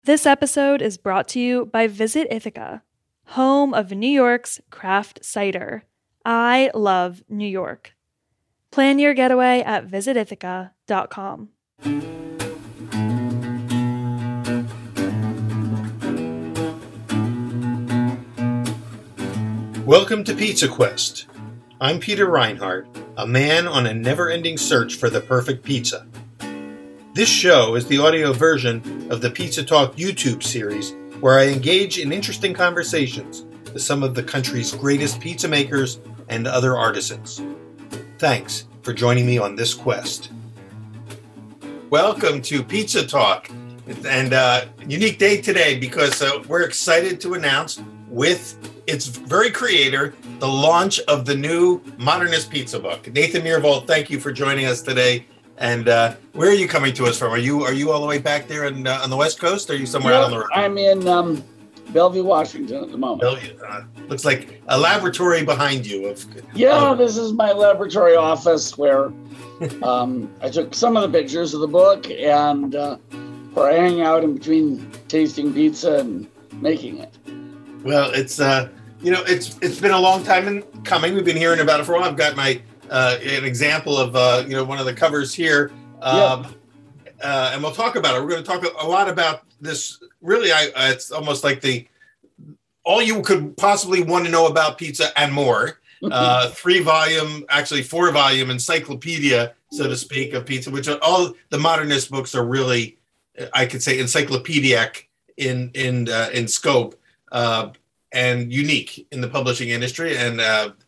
This episode is brought to you by Visit Ithaca, home of New York's craft cider. I love New York. Plan your getaway at visitithaca.com. Welcome to Pizza Quest. I'm Peter Reinhardt, a man on a never-ending search for the perfect pizza. This show is the audio version of the Pizza Talk YouTube series, where I engage in interesting conversations with some of the country's greatest pizza makers and other artisans. Thanks for joining me on this quest. Welcome to Pizza Talk, and unique day today because we're excited to announce with its very creator the launch of the new Modernist Pizza book. Nathan Myhrvold, thank you for joining us today. And where are you coming to us from? Are you all the way back there on the West Coast? Or are you somewhere out on the road? I'm in Bellevue, Washington at the moment. Bellevue. Looks like a laboratory behind you. This is my laboratory office where I took some of the pictures of the book and where I hang out in between tasting pizza and making it. Well, it's been a long time in coming. We've been hearing about it for a while. I've got my an example of one of the covers here, and we'll talk about it. We're going to talk a lot about this. Really, it's almost like all you could possibly want to know about pizza and more. 3-volume, actually 4-volume encyclopedia, so to speak, of pizza. Which all the modernist books are really, I could say, encyclopedic in scope and unique in the publishing industry. And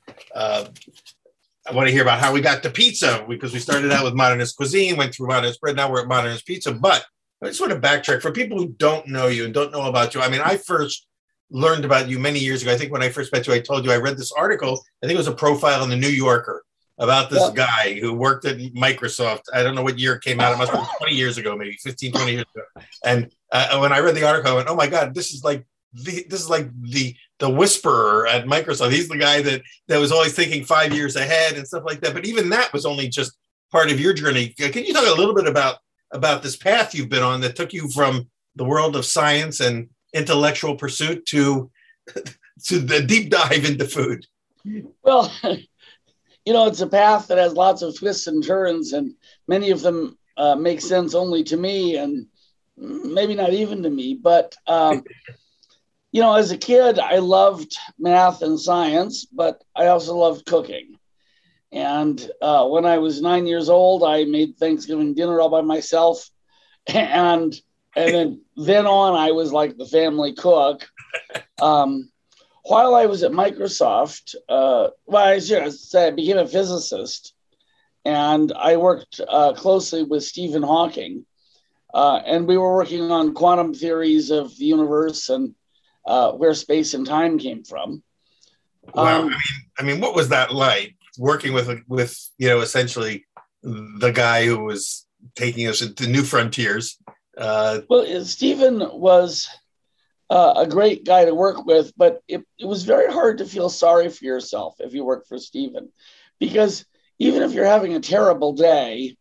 I want to hear about how we got to pizza, because we started out with modernist cuisine, went through modernist bread, now we're at modernist pizza. But I just want to backtrack for people who don't know you and don't know about you. I mean, I first learned about you many years ago. I think when I first met you, I told you I read this article. I think it was a profile in the New Yorker about this guy who worked at Microsoft. I don't know what year it came out. It must have been 20 years ago, maybe 15, 20 years ago. And when I read the article, I went, oh my God, this is like the whisperer at Microsoft. He's the guy that was always thinking 5 years ahead and stuff like that. But even that was only just part of your journey. Can you talk a little bit about this path you've been on that took you from the world of science and intellectual pursuit to the deep dive into food? Well, it's a path that has lots of twists and turns, and many of them make sense only to me and maybe not even to me. But as a kid, I loved math and science, but I also loved cooking. And when I was 9 years old, I made Thanksgiving dinner all by myself. And then on, I was like the family cook. While I was at Microsoft, I became a physicist. And I worked closely with Stephen Hawking. And we were working on quantum theories of the universe and where space and time came from. Wow. I mean, what was that like, working with essentially the guy who was taking us into new frontiers? Well, Stephen was a great guy to work with, but it was very hard to feel sorry for yourself if you worked for Stephen, because even if you're having a terrible day,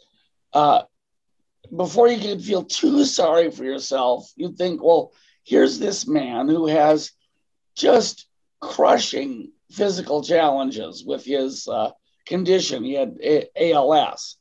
before you can feel too sorry for yourself, you think, well, here's this man who has just crushing physical challenges with his condition. He had ALS,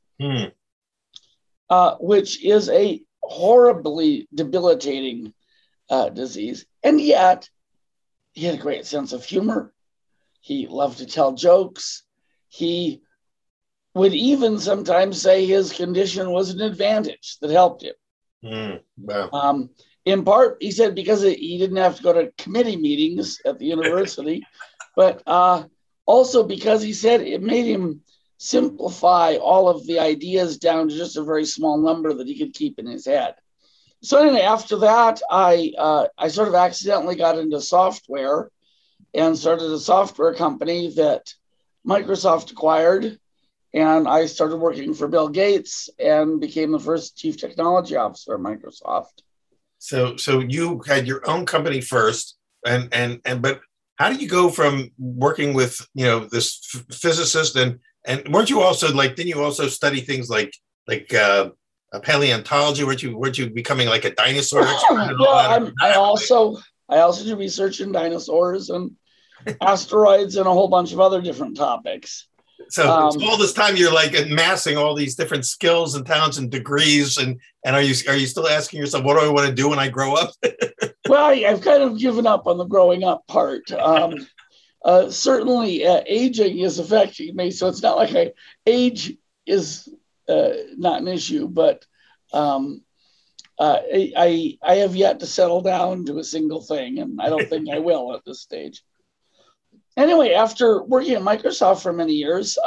which is a horribly debilitating disease. And yet he had a great sense of humor. He loved to tell jokes. He would even sometimes say his condition was an advantage that helped him. Wow. In part, he said, because he didn't have to go to committee meetings at the university, but also because he said it made him simplify all of the ideas down to just a very small number that he could keep in his head. So anyway, after that, I sort of accidentally got into software and started a software company that Microsoft acquired. And I started working for Bill Gates and became the first chief technology officer at Microsoft. So you had your own company first, but how did you go from working with this physicist and weren't you also didn't you also study things like paleontology? Weren't you becoming like a dinosaur expert? Well, I also do research in dinosaurs and asteroids and a whole bunch of other different topics. So all this time you're like amassing all these different skills and talents and degrees, and are you still asking yourself, what do I want to do when I grow up? Well, I've kind of given up on the growing up part. Certainly, aging is affecting me, so it's not like age is not an issue, but I have yet to settle down to a single thing, and I don't think I will at this stage. Anyway, after working at Microsoft for many years,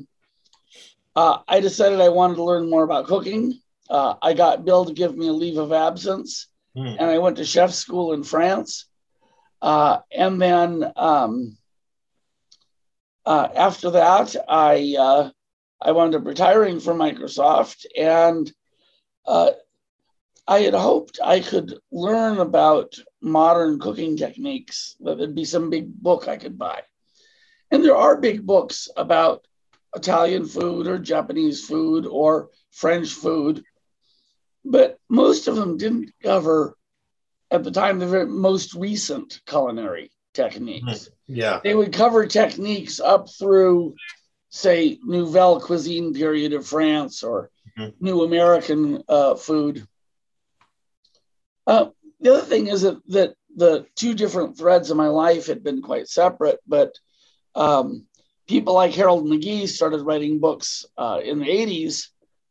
I decided I wanted to learn more about cooking. I got Bill to give me a leave of absence, and I went to chef school in France. And then after that, I wound up retiring from Microsoft, and I had hoped I could learn about modern cooking techniques, that there'd be some big book I could buy. And there are big books about Italian food or Japanese food or French food, but most of them didn't cover, at the time, the very most recent culinary techniques. Yeah. They would cover techniques up through, say, Nouvelle Cuisine period of France or New American food. The other thing is that the two different threads of my life had been quite separate, but people like Harold McGee started writing books in the 80s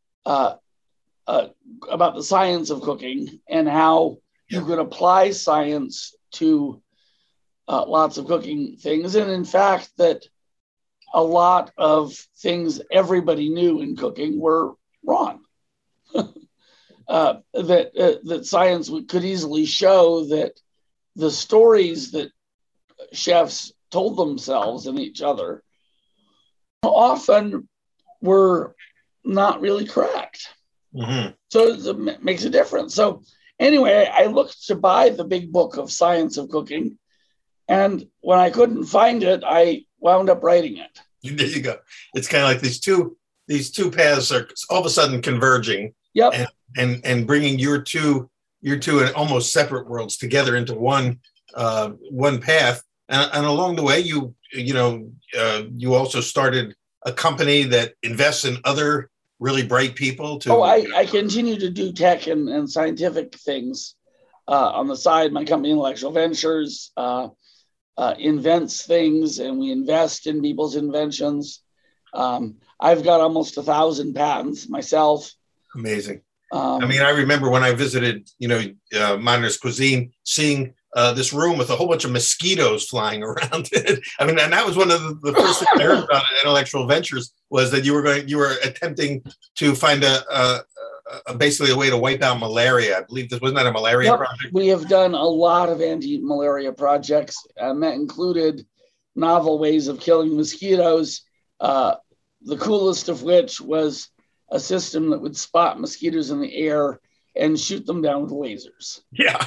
about the science of cooking and how you could apply science to lots of cooking things. And in fact, that a lot of things everybody knew in cooking were wrong. That science could easily show that the stories that chefs told themselves and each other often were not really correct. So it makes a difference. So anyway, I looked to buy the big book of Science of Cooking, and when I couldn't find it, I wound up writing it. There you go. It's kind of like these two paths are all of a sudden converging. Yep. And bringing your two and almost separate worlds together into one path. And along the way, you also started a company that invests in other really bright people. I continue to do tech and scientific things on the side. My company, Intellectual Ventures, invents things, and we invest in people's inventions. I've got almost 1,000 patents myself. Amazing. I remember when I visited, Modernist Cuisine, seeing this room with a whole bunch of mosquitoes flying around it. And that was one of the first things I heard about Intellectual Ventures, was that you were attempting to find basically a way to wipe out malaria. I believe wasn't that a malaria project? We have done a lot of anti-malaria projects, and that included novel ways of killing mosquitoes. The coolest of which was a system that would spot mosquitoes in the air and shoot them down with lasers. Yeah.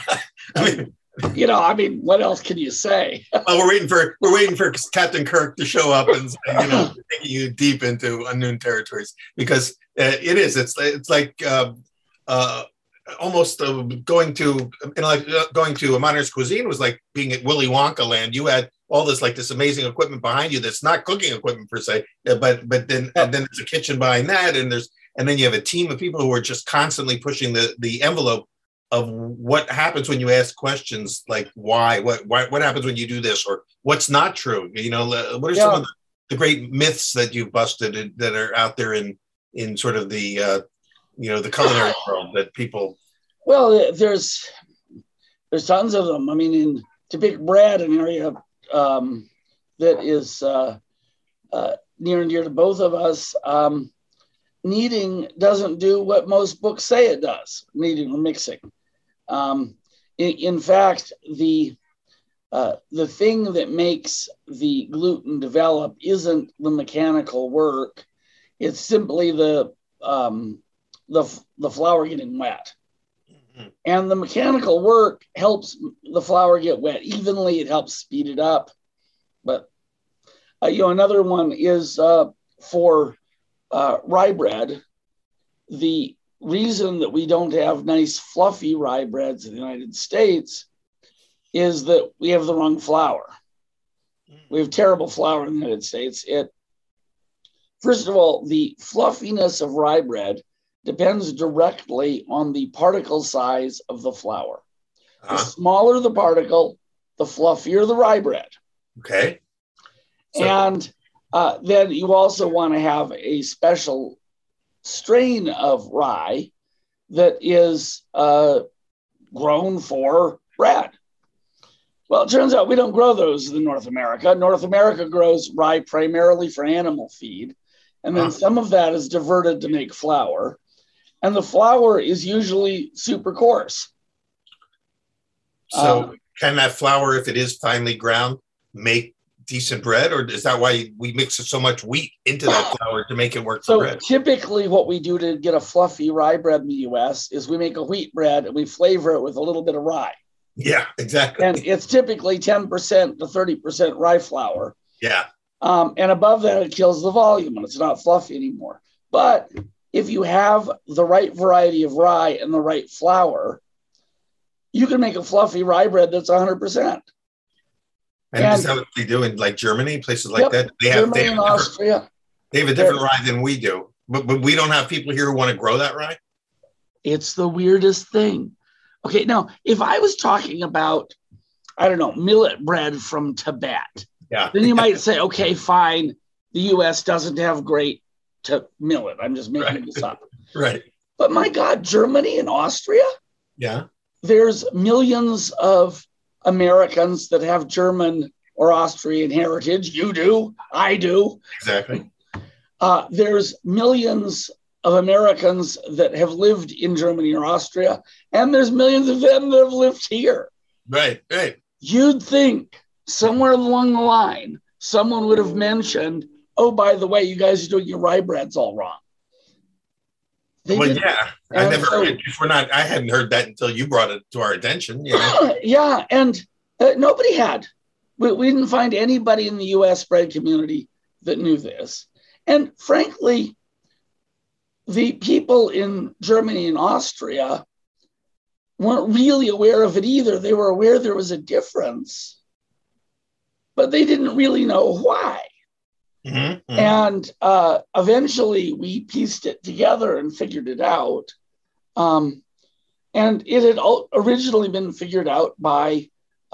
What else can you say? Well, we're waiting for Captain Kirk to show up and taking you deep into unknown territories, because it's like almost going to a Modernist Cuisine was like being at Willy Wonka land. You had all this amazing equipment behind you that's not cooking equipment per se, but then there's a kitchen behind that, and then you have a team of people who are just constantly pushing the envelope of what happens when you ask questions like why, what happens when you do this, or what's not true. What are some of the great myths that you've busted that are out there in sort of the the culinary world that people. Well, there's tons of them. In to pick bread, an area that is near and dear to both of us. Kneading doesn't do what most books say it does, kneading or mixing. In fact, the thing that makes the gluten develop isn't the mechanical work. It's simply the flour getting wet. And the mechanical work helps the flour get wet evenly. It helps speed it up. But another one is for rye bread. The reason that we don't have nice fluffy rye breads in the United States is that we have the wrong flour. We have terrible flour in the United States. First of all, the fluffiness of rye bread depends directly on the particle size of the flour. The smaller the particle, the fluffier the rye bread. Okay. And then you also want to have a special strain of rye that is grown for bread. Well, it turns out we don't grow those in North America. North America grows rye primarily for animal feed. And then some of that is diverted to make flour. And the flour is usually super coarse. So can that flour, if it is finely ground, make decent bread? Or is that why we mix so much wheat into that flour to make it work for bread? Typically what we do to get a fluffy rye bread in the U.S. is we make a wheat bread and we flavor it with a little bit of rye. Yeah, exactly. And it's typically 10% to 30% rye flour. Yeah. And above that, it kills the volume and it's not fluffy anymore. But if you have the right variety of rye and the right flour, you can make a fluffy rye bread that's 100%. And is that what they do in like Germany, places like that? Germany and Austria. They have a different rye than we do. But we don't have people here who want to grow that rye? It's the weirdest thing. Okay, now, if I was talking about, I don't know, millet bread from Tibet, then you might say, okay, fine, the U.S. doesn't have great millet. I'm just making this up. Right. But my God, Germany and Austria? Yeah. There's millions of Americans that have German or Austrian heritage. You do. I do. Exactly. There's millions of Americans that have lived in Germany or Austria, and there's millions of them that have lived here. Right, right. You'd think somewhere along the line, someone would have mentioned, oh, by the way, you guys are doing your rye breads all wrong. Yeah, I hadn't heard that until you brought it to our attention. You know? Yeah, and nobody had. We didn't find anybody in the U.S. bread community that knew this. And frankly, the people in Germany and Austria weren't really aware of it either. They were aware there was a difference, but they didn't really know why. Mm-hmm, mm-hmm. And eventually we pieced it together and figured it out. And it had originally been figured out by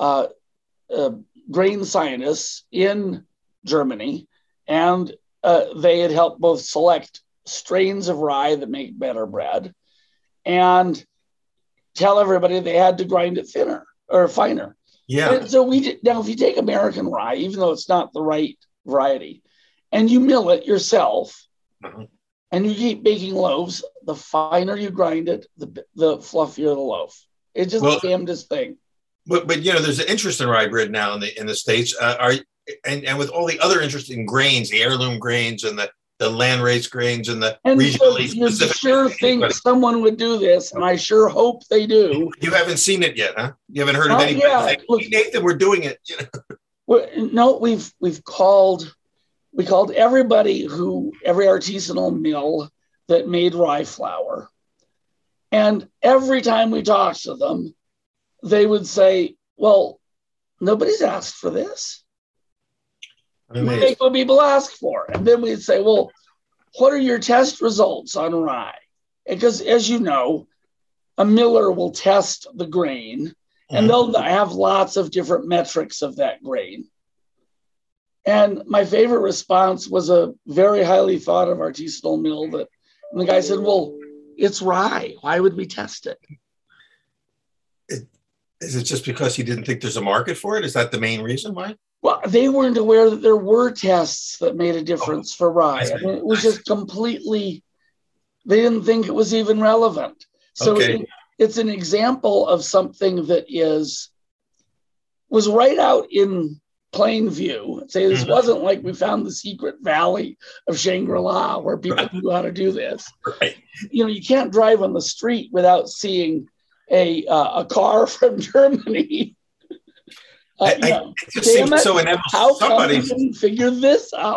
grain scientists in Germany, and they had helped both select strains of rye that make better bread and tell everybody they had to grind it thinner or finer. Yeah. And so now if you take American rye, even though it's not the right variety, and you mill it yourself, and you keep baking loaves, the finer you grind it, the fluffier the loaf. It's just the damnedest thing. But you know, there's an interest in rye bread now in the States. And with all the other interesting grains, the heirloom grains and the land race grains and the regionally specific. You sure think someone would do this, and I sure hope they do. You haven't seen it yet, huh? You haven't heard of anybody saying, "Look, Nathan, we're doing it." You know? No, we called every artisanal mill that made rye flour, and every time we talked to them, they would say, "Well, nobody's asked for this. We make what people ask for." And then we'd say, well, what are your test results on rye? Because as you know, a miller will test the grain and they'll have lots of different metrics of that grain. And my favorite response was a very highly thought of artisanal mill and the guy said, well, it's rye. Why would we test it? Is it just because he didn't think there's a market for it? Is that the main reason why? Well, they weren't aware that there were tests that made a difference for rye. I mean, it was just completely, they didn't think it was even relevant. So it's an example of something that was right out in plain view. Say this wasn't like we found the secret valley of Shangri-La where people knew how to do this. Right. You know, you can't drive on the street without seeing a car from Germany. It just seems so inevitable. How come we didn't figure this out?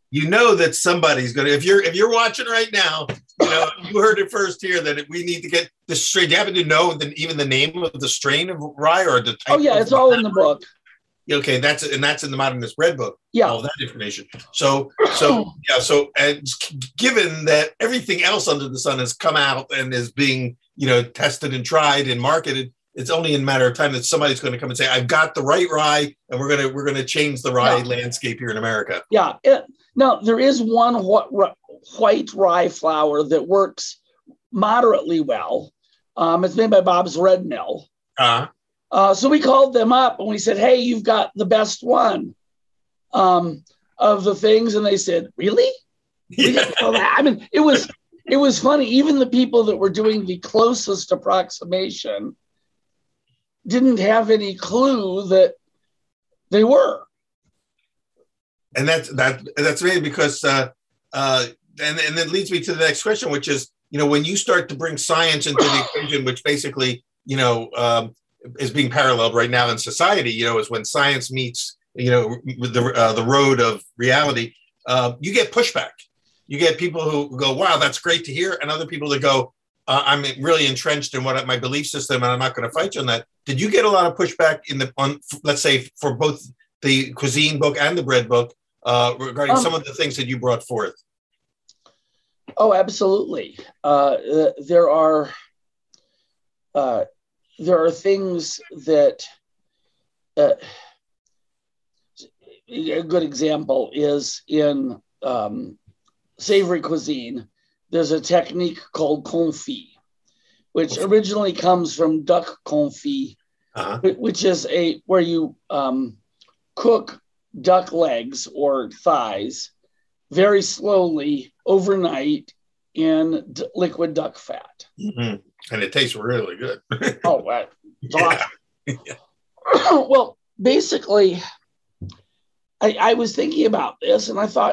you know that somebody's going to, if you're watching right now, you heard it first here that we need to get the strain. Do you happen to know even the name of the strain of rye or the type? Oh yeah, it's all in the book. Okay, that's in the Modernist Bread book. Yeah, all that information. So and given that everything else under the sun has come out and is being tested and tried and marketed, it's only in a matter of time that somebody's going to come and say, "I've got the right rye, and we're gonna change the rye landscape here in America." Yeah. Now there is one white rye flour that works moderately well. It's made by Bob's Red Mill. So we called them up and we said, "Hey, you've got the best one of the things," and they said, "Really?" Yeah. I mean, it was funny. Even the people that were doing the closest approximation didn't have any clue that they were. And that's maybe because and that leads me to the next question, which is, when you start to bring science into the equation, which basically is being paralleled right now in society, is when science meets with the road of reality, you get pushback. You get people who go, "Wow, that's great to hear," and other people that go, "I'm really entrenched in my belief system, and I'm not going to fight you on that." Did you get a lot of pushback let's say, for both the cuisine book and the bread book regarding some of the things that you brought forth? Oh, absolutely. There are things that a good example is in savory cuisine. There's a technique called confit, which originally comes from duck confit, which is where you cook duck legs or thighs very slowly overnight in liquid duck fat. Mm-hmm. And it tastes really good. Oh, it's awesome. Yeah. Well, basically, I was thinking about this and I thought,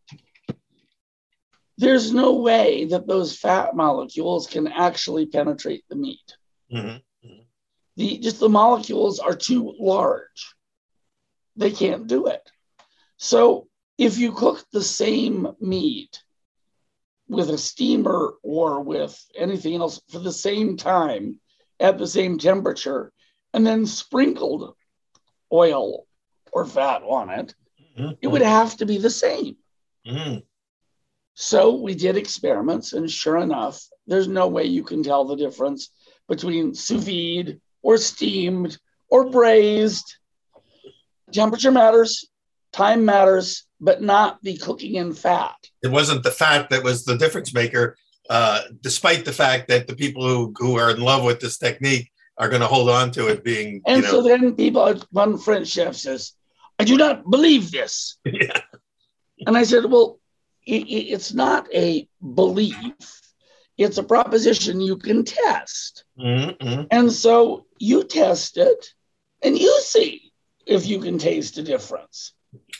there's no way that those fat molecules can actually penetrate the meat. Mm-hmm. The molecules are too large. They can't do it. So if you cook the same meat with a steamer or with anything else for the same time at the same temperature, and then sprinkled oil or fat on it, it would have to be the same. Mm-hmm. So we did experiments, and sure enough, there's no way you can tell the difference between sous vide or steamed or braised. Temperature matters, time matters, but not the cooking in fat. It wasn't the fat that was the difference maker, despite the fact that the people who are in love with this technique are going to hold on to it being. And so then one French chef says, "I do not believe this." Yeah. And I said, well, it's not a belief. It's a proposition you can test. Mm-hmm. And so you test it and you see if you can taste a difference.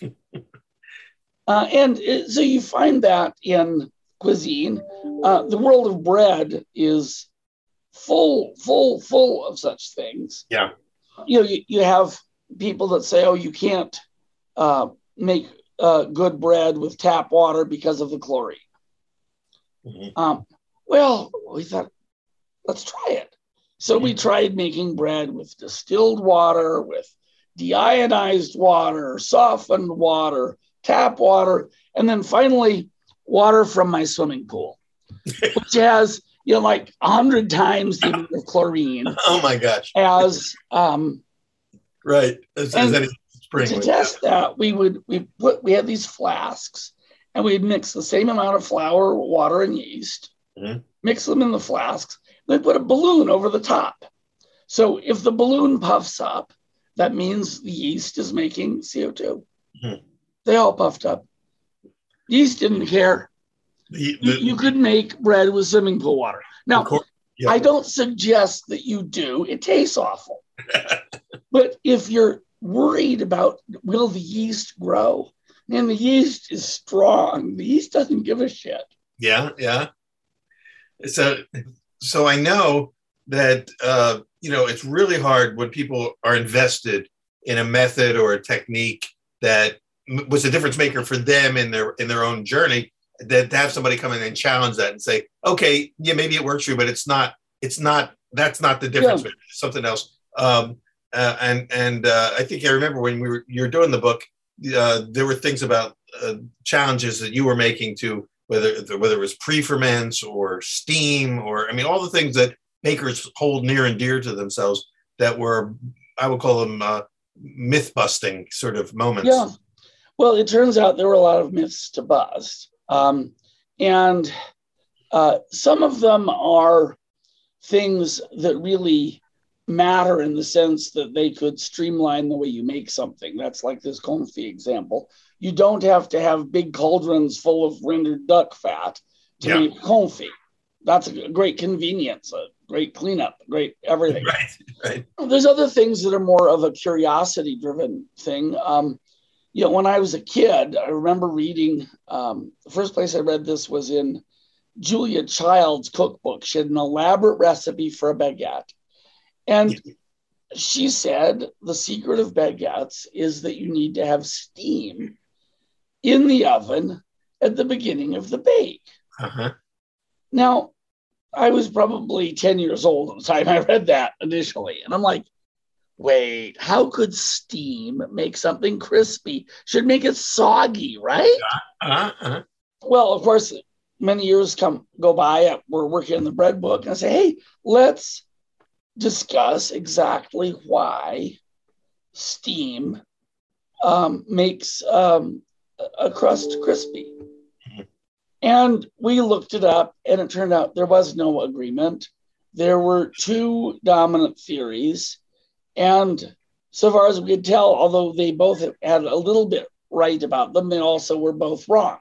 And so you find that in cuisine. The world of bread is full of such things. Yeah. You have people that say, "Oh, you can't make good bread with tap water because of the chlorine." Mm-hmm. Well, we thought, let's try it. So we tried making bread with distilled water, with deionized water, softened water, tap water, and then finally water from my swimming pool, which has like 100 times the amount of chlorine. Oh my gosh! As right. As any spring. To test that, we had these flasks, and we'd mix the same amount of flour, water, and yeast. Mm-hmm. Mix them in the flasks. Then put a balloon over the top. So if the balloon puffs up, that means the yeast is making CO2. Mm-hmm. They all puffed up. Yeast didn't care. You could make bread with swimming pool water. Now, yeah. I don't suggest that you do. It tastes awful. But if you're worried about will the yeast grow, and the yeast is strong, the yeast doesn't give a shit. Yeah. So I know that it's really hard when people are invested in a method or a technique that was a difference maker for them in their own journey. That to have somebody come in and challenge that and say, okay, yeah, maybe it works for you, but that's not the difference. Yeah. It's something else. I think I remember when you're doing the book, there were things about challenges that you were making to whether it was pre-ferments or steam or, I mean, all the things that makers hold near and dear to themselves that were, I would call them myth busting sort of moments. Yeah. Well, it turns out there were a lot of myths to bust. And some of them are things that really matter in the sense that they could streamline the way you make something. That's like this confit example. You don't have to have big cauldrons full of rendered duck fat to make confit. That's a great convenience, a great cleanup, great everything. Right. There's other things that are more of a curiosity-driven thing. When I was a kid, I remember reading, the first place I read this was in Julia Child's cookbook. She had an elaborate recipe for a baguette. And she said the secret of baguettes is that you need to have steam in the oven at the beginning of the bake. Uh-huh. Now, I was probably 10 years old at the time I read that initially. And I'm like, wait, how could steam make something crispy? Should make it soggy, right? Uh-huh. Well, of course, many years go by. We're working on the bread book. And I say, hey, let's discuss exactly why steam makes a crust crispy. Mm-hmm. And we looked it up, and it turned out there was no agreement. There were two dominant theories. And so far as we could tell, although they both had a little bit right about them, they also were both wrong.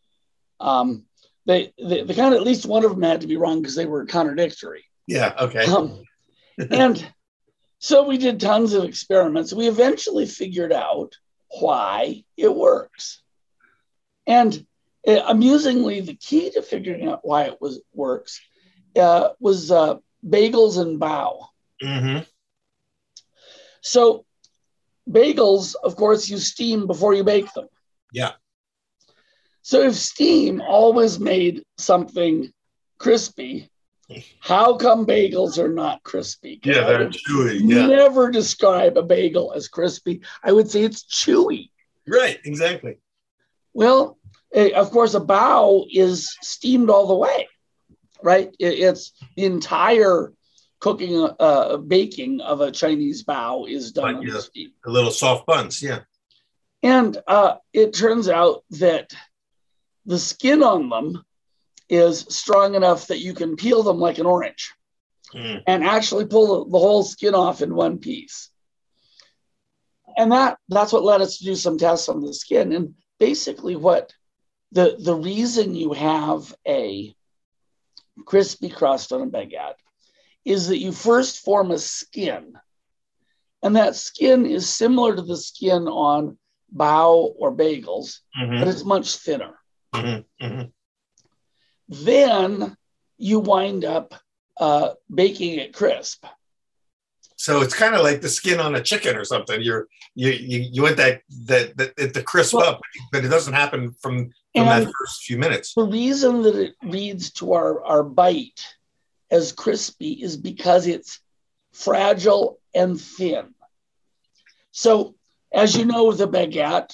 They kind of, at least one of them had to be wrong because they were contradictory. Yeah, okay. And so we did tons of experiments. We eventually figured out why it works. And amusingly, the key to figuring out why it works was bagels and bao. Mm-hmm. So bagels, of course, you steam before you bake them. Yeah. So if steam always made something crispy, how come bagels are not crispy? Yeah, they're chewy. Yeah. Never describe a bagel as crispy. I would say it's chewy. Right, exactly. Well, of course, a bao is steamed all the way, right? It's the entire cooking, baking of a Chinese bao is done on the steam. The little soft buns, yeah. And it turns out that the skin on them is strong enough that you can peel them like an orange and actually pull the whole skin off in one piece. And that's what led us to do some tests on the skin. And basically what the reason you have a crispy crust on a baguette is that you first form a skin. And that skin is similar to the skin on bao or bagels, but it's much thinner. Mm-hmm. Mm-hmm. Then you wind up baking it crisp. So it's kind of like the skin on a chicken or something. You want that the crisp up, but it doesn't happen from that first few minutes. The reason that it reads to our bite as crispy is because it's fragile and thin. So as you know, with a baguette,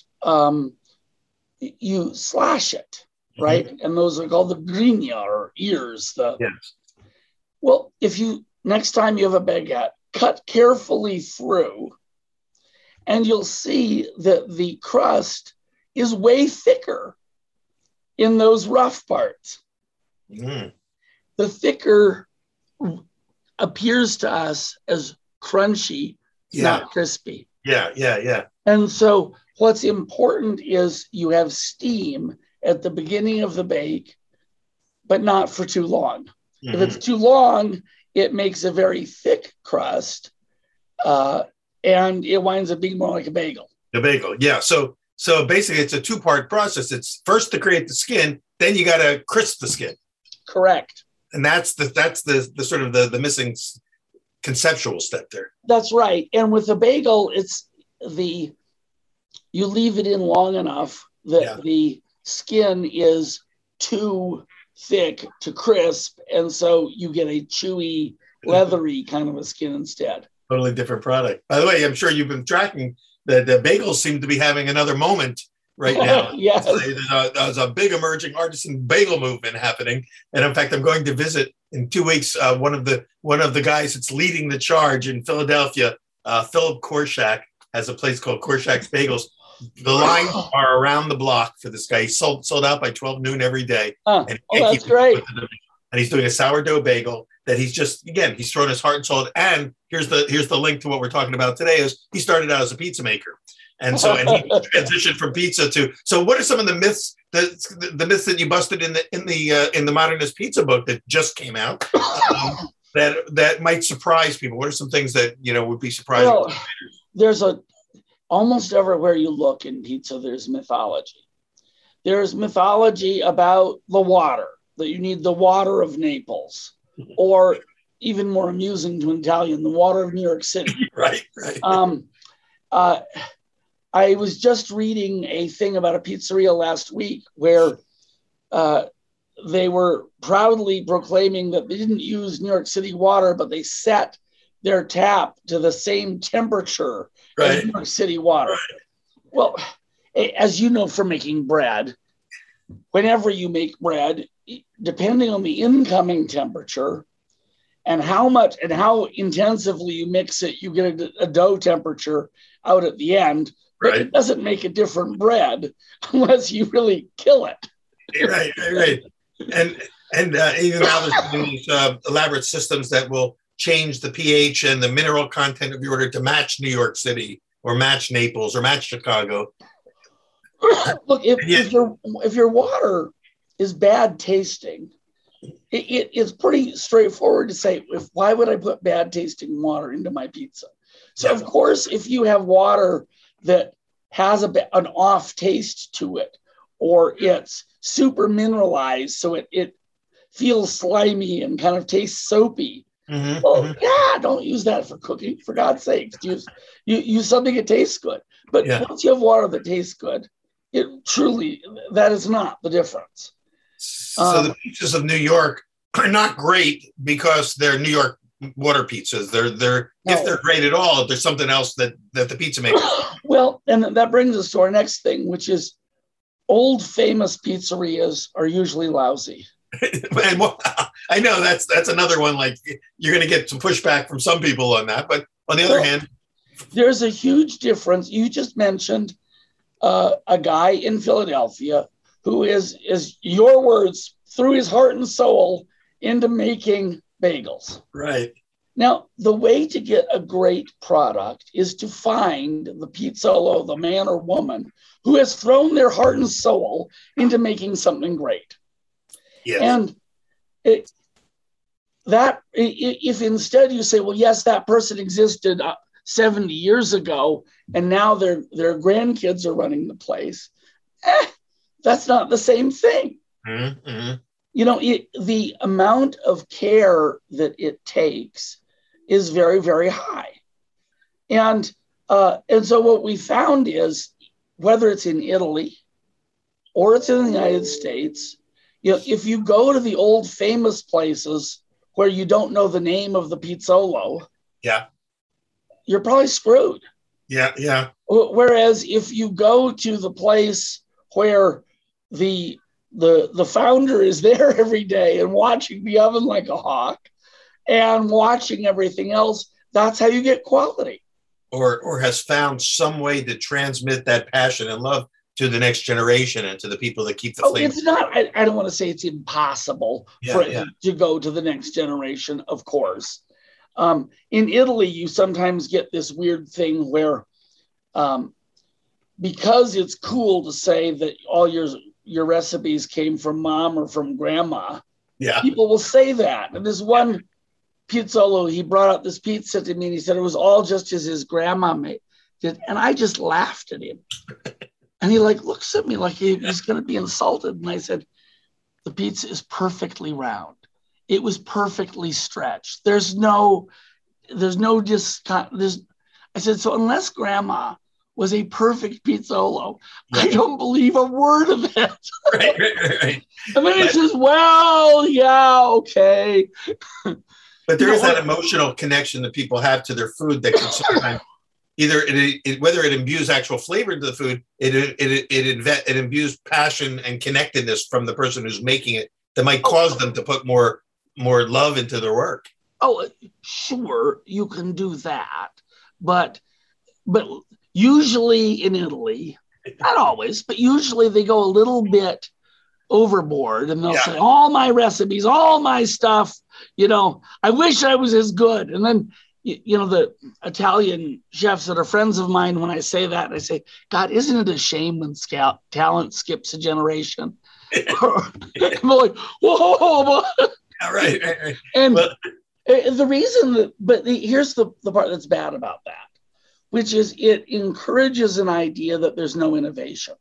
you slash it, right? Mm-hmm. And those are called the grigne or ears. Yes. Well, if you, next time you have a baguette, cut carefully through, and you'll see that the crust is way thicker in those rough parts. Mm. The thicker appears to us as crunchy, not crispy. Yeah. And so what's important is you have steam at the beginning of the bake, but not for too long. Mm-hmm. If it's too long, it makes a very thick crust, and it winds up being more like a bagel. The bagel, yeah. So basically, it's a two-part process. It's first to create the skin, then you got to crisp the skin. Correct. And that's the sort of the missing conceptual step there. That's right. And with the bagel, it's the you leave it in long enough that the skin is too thick to crisp, and so you get a chewy, leathery kind of a skin instead. Totally different product. By the way, I'm sure you've been tracking that the bagels seem to be having another moment right now. Yes. There's a big emerging artisan bagel movement happening, and in fact, I'm going to visit in 2 weeks one of the guys that's leading the charge in Philadelphia. Philip Korshak has a place called Korshak's Bagels. The lines are around the block for this guy. He's sold out by 12 noon every day. And that's great. And he's doing a sourdough bagel that he's thrown his heart and soul. And here's the link to what we're talking about today is he started out as a pizza maker. And so, and he transitioned from pizza to. So, what are some of the myths the myths that you busted in the Modernist Pizza book that just came out that might surprise people? What are some things that would be surprising? Well, there's almost everywhere you look in pizza, there's mythology. There's mythology about the water, that you need the water of Naples, or even more amusing to an Italian, the water of New York City. Right. I was just reading a thing about a pizzeria last week where they were proudly proclaiming that they didn't use New York City water, but they set their tap to the same temperature as New York City water. Right. Well, as you know from making bread, whenever you make bread, depending on the incoming temperature and how intensively you mix it, you get a dough temperature out at the end. But it doesn't make a different bread unless you really kill it. Right. And even now there's these elaborate systems that will change the pH and the mineral content of your order to match New York City or match Naples or match Chicago. Look, if your water is bad tasting, it's pretty straightforward to say, why would I put bad tasting water into my pizza? So of course, if you have water that has an off taste to it, or it's super mineralized, so it feels slimy and kind of tastes soapy. Don't use that for cooking, for God's sake. Use something that tastes good. But once you have water that tastes good, that is not the difference. So the pizzas of New York are not great because they're New York water pizzas. If they're great at all, there's something else that the pizza makers. Well, and that brings us to our next thing, which is old famous pizzerias are usually lousy. And I know that's another one. Like you're going to get some pushback from some people on that, but on the other hand, there's a huge difference. You just mentioned a guy in Philadelphia who is your words, threw his heart and soul into making bagels. Right. Now, the way to get a great product is to find the pizzolo, the man or woman who has thrown their heart and soul into making something great. Yes. And if instead you say, well, yes, that person existed 70 years ago, and now their grandkids are running the place, that's not the same thing. Mm-hmm. The amount of care that it takes is very, very high. And so what we found is, whether it's in Italy or it's in the United States, if you go to the old famous places where you don't know the name of the pizzolo, you're probably screwed. Yeah. Whereas if you go to the place where the founder is there every day and watching the oven like a hawk and watching everything else, that's how you get quality. Or has found some way to transmit that passion and love to the next generation and to the people that keep the flame. It's not, I don't want to say it's impossible for it to go to the next generation, of course. In Italy, you sometimes get this weird thing where because it's cool to say that all your recipes came from mom or from grandma, people will say that. And there's one pizzolo, he brought out this pizza to me and he said it was all just as his grandma made it. And I just laughed at him. And he looks at me like he's going to be insulted. And I said, the pizza is perfectly round. It was perfectly stretched. I said, so unless grandma was a perfect pizzolo. I don't believe a word of it. Right. And then he says, well, yeah, okay. But there is that emotional connection that people have to their food that can sometimes either whether it imbues actual flavor to the food, it imbues passion and connectedness from the person who's making it that might cause them to put more love into their work. Oh, sure, you can do that, but usually in Italy, not always, but usually they go a little bit overboard, and they'll say all my recipes, all my stuff. I wish I was as good. And then, the Italian chefs that are friends of mine, when I say that, I say, God, isn't it a shame when talent skips a generation? And they're like, whoa. Right. And the reason here's the part that's bad about that, which is it encourages an idea that there's no innovation.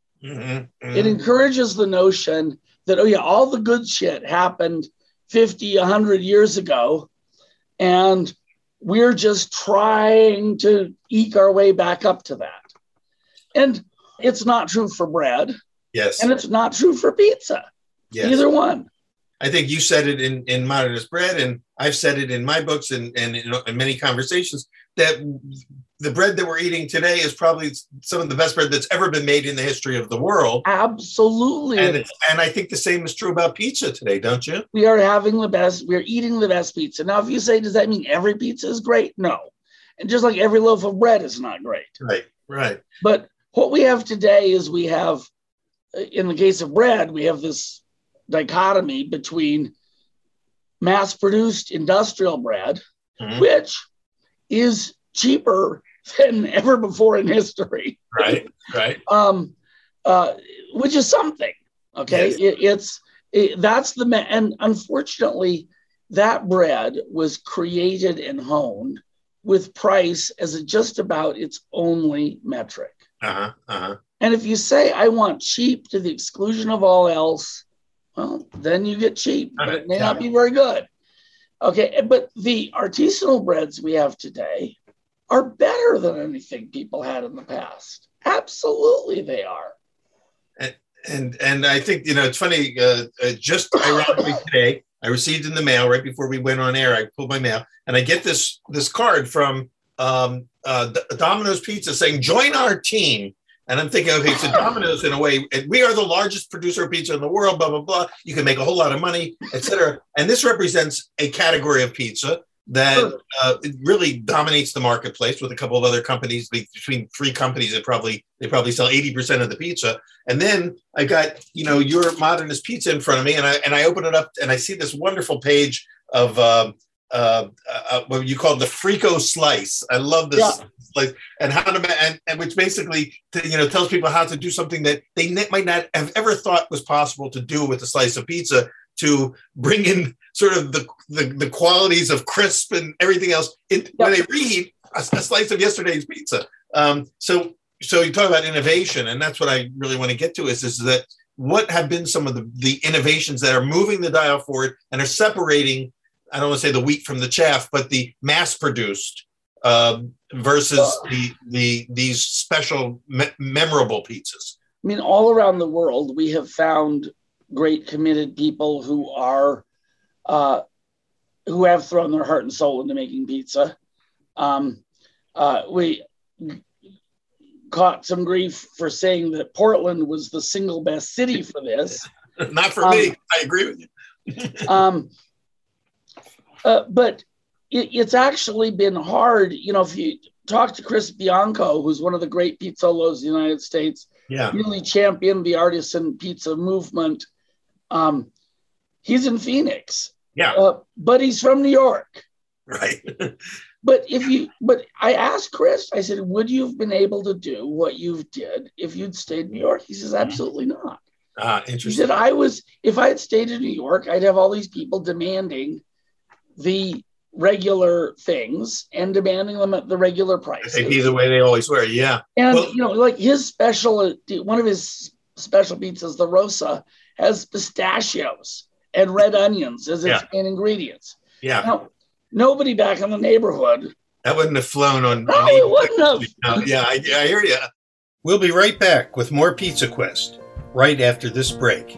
It encourages the notion that, all the good shit happened 50, 100 years ago, and we're just trying to eke our way back up to that. And it's not true for bread. Yes. And it's not true for pizza. Yes. Either one. I think you said it in Modernist Bread, and I've said it in my books and in many conversations, that the bread that we're eating today is probably some of the best bread that's ever been made in the history of the world. Absolutely. And I think the same is true about pizza today, don't you? We're eating the best pizza. Now, if you say, does that mean every pizza is great? No. And just like every loaf of bread is not great. Right. But what we have today is in the case of bread, we have this dichotomy between mass-produced industrial bread, which is cheaper than ever before in history. Right. Which is something. Okay. Yes. And unfortunately, that bread was created and honed with price as just about its only metric. And if you say, I want cheap to the exclusion of all else, well, then you get cheap, but it may not be very good. Okay. But the artisanal breads we have today are better than anything people had in the past. Absolutely, they are. And I think, it's funny, just ironically today, I received in the mail right before we went on air, I pulled my mail, and I get this card from Domino's Pizza saying, join our team. And I'm thinking, okay, so Domino's, in a way, we are the largest producer of pizza in the world, blah, blah, blah. You can make a whole lot of money, et cetera. And this represents a category of pizza that really dominates the marketplace, with a couple of other companies. Between three companies, they probably sell 80% of the pizza. And then I got, your Modernist Pizza in front of me, and I open it up and I see this wonderful page of what you call the Frico slice. I love this slice, and how to and which basically tells people how to do something that they might not have ever thought was possible to do with a slice of pizza, to bring in sort of the qualities of crisp and everything else when they read a slice of yesterday's pizza. So you talk about innovation, and that's what I really want to get to is that what have been some of the innovations that are moving the dial forward and are separating, I don't want to say the wheat from the chaff, but the mass-produced versus these special memorable pizzas. I mean, all around the world, we have found great committed people who have thrown their heart and soul into making pizza. We caught some grief for saying that Portland was the single best city for this. Not for me. I agree with you. But it's actually been hard. If you talk to Chris Bianco, who's one of the great pizzolos in the United States, really championed the artisan pizza movement. He's in Phoenix. But he's from New York. Right. But I asked Chris, I said, would you have been able to do what you did if you'd stayed in New York? He says, absolutely not. Interesting. He said, if I had stayed in New York, I'd have all these people demanding the regular things and demanding them at the regular prices. They'd be the way they always were. Yeah. And, like one of his special pizzas, the Rosa, has pistachios and red onions as its main ingredients. Yeah. Now, nobody back in the neighborhood That wouldn't have flown on. No, it wouldn't have. No, yeah, I hear you. We'll be right back with more Pizza Quest right after this break.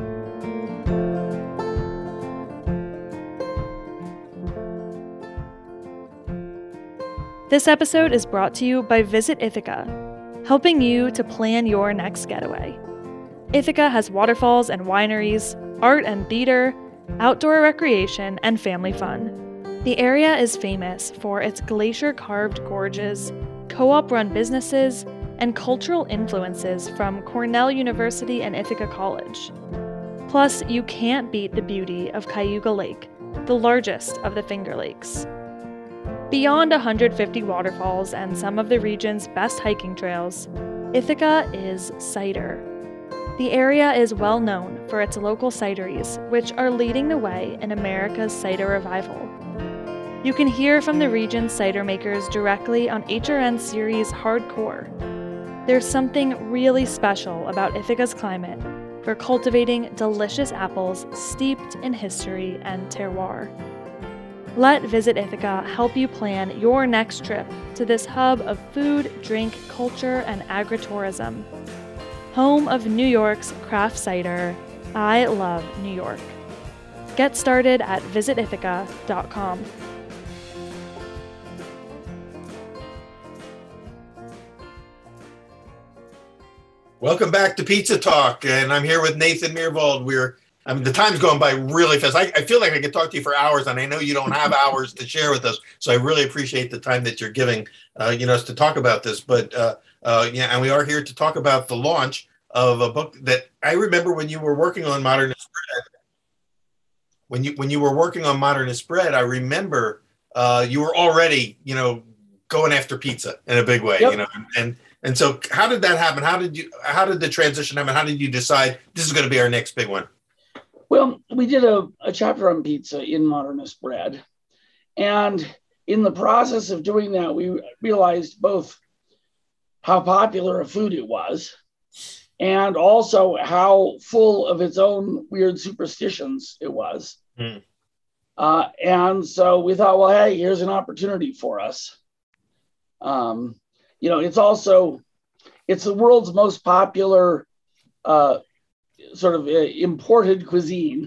This episode is brought to you by Visit Ithaca, helping you to plan your next getaway. Ithaca has waterfalls and wineries, art and theater, outdoor recreation, and family fun. The area is famous for its glacier-carved gorges, co-op-run businesses, and cultural influences from Cornell University and Ithaca College. Plus, you can't beat the beauty of Cayuga Lake, the largest of the Finger Lakes. Beyond 150 waterfalls and some of the region's best hiking trails, Ithaca is cider. The area is well known for its local cideries, which are leading the way in America's cider revival. You can hear from the region's cider makers directly on HRN series Hardcore. There's something really special about Ithaca's climate for cultivating delicious apples steeped in history and terroir. Let Visit Ithaca help you plan your next trip to this hub of food, drink, culture, and agritourism. Home of New York's craft cider, I love New York. Get started at visitithaca.com. Welcome back to Pizza Talk, and I'm here with Nathan Myhrvold. The time's going by really fast. I feel like I could talk to you for hours, and I know you don't have hours to share with us. So I really appreciate the time that you're giving, us to talk about this. But and we are here to talk about the launch of a book that I remember when you were working on Modernist Bread. When you were working on Modernist Bread, I remember you were already, going after pizza in a big way, Yep. And so how did that happen? How did the transition happen? How did you decide this is going to be our next big one? Well, we did a chapter on pizza in Modernist Bread. And in the process of doing that, we realized both how popular a food it was and also how full of its own weird superstitions it was. And so we thought, well, hey, here's an opportunity for us. It's the world's most popular sort of imported cuisine.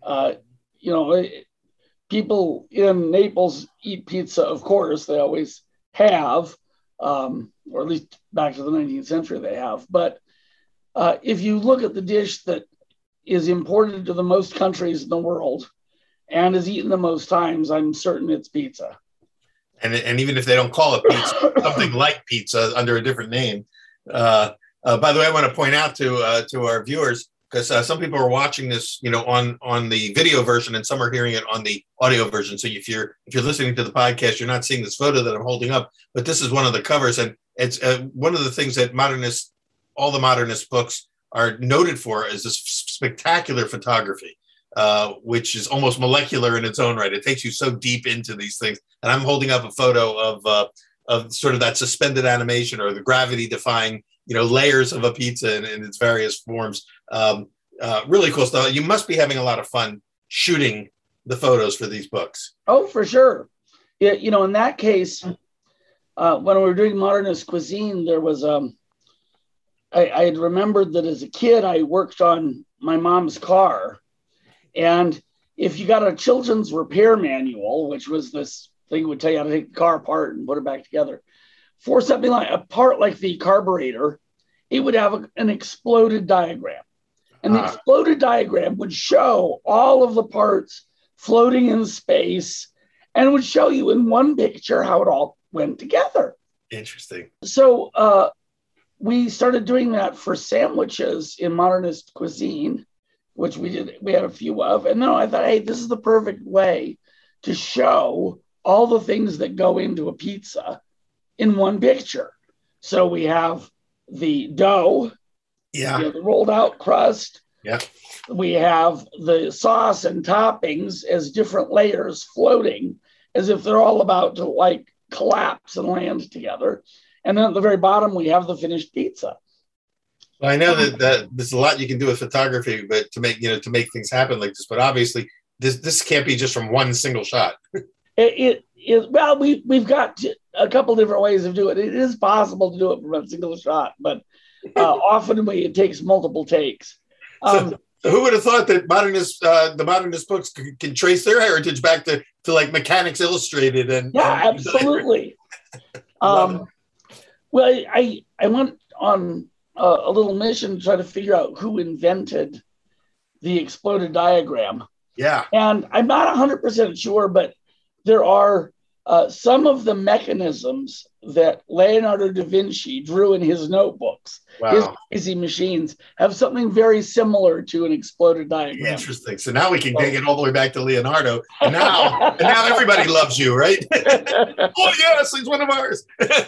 People in Naples eat pizza, of course, they always have, or at least back to the 19th century they have. But if you look at the dish that is imported to the most countries in the world and is eaten the most times, I'm certain it's pizza. And even if they don't call it pizza, something like pizza under a different name. By the way, I want to point out to our viewers, because some people are watching this, on the video version, and some are hearing it on the audio version. So if you're listening to the podcast, you're not seeing this photo that I'm holding up, but this is one of the covers, and it's one of the things that all the modernist books are noted for is this spectacular photography, which is almost molecular in its own right. It takes you so deep into these things. And I'm holding up a photo of sort of that suspended animation or the gravity-defying, layers of a pizza in its various forms. Really cool stuff. You must be having a lot of fun shooting the photos for these books. Oh, for sure. Yeah, in that case, when we were doing Modernist Cuisine, there was I had remembered that as a kid, I worked on my mom's car. And if you got a children's repair manual, which was this thing that would tell you how to take the car apart and put it back together, for something like a part like the carburetor, it would have an exploded diagram. And the exploded diagram would show all of the parts floating in space and would show you in one picture how it all went together. Interesting. So we started doing that for sandwiches in Modernist Cuisine, which we had a few of. And then I thought, hey, this is the perfect way to show all the things that go into a pizza in one picture. So we have the dough, the rolled out crust. Yeah. We have the sauce and toppings as different layers floating as if they're all about to collapse and land together. And then at the very bottom, we have the finished pizza. Well, I know that there's a lot you can do with photography, but to make things happen like this. But obviously, this can't be just from one single shot. It well, we've got a couple different ways of doing it. It is possible to do it from a single shot, but often it takes multiple takes. So who would have thought that the modernist books can trace their heritage back to like Mechanics Illustrated? And absolutely. Well, I went on a little mission to try to figure out who invented the exploded diagram. Yeah. And I'm not 100% sure, but there are some of the mechanisms that Leonardo da Vinci drew in his notebooks, his crazy machines, have something very similar to an exploded diagram. Interesting. So now we can take it all the way back to Leonardo. And now everybody loves you, right? Oh, yes, he's one of ours.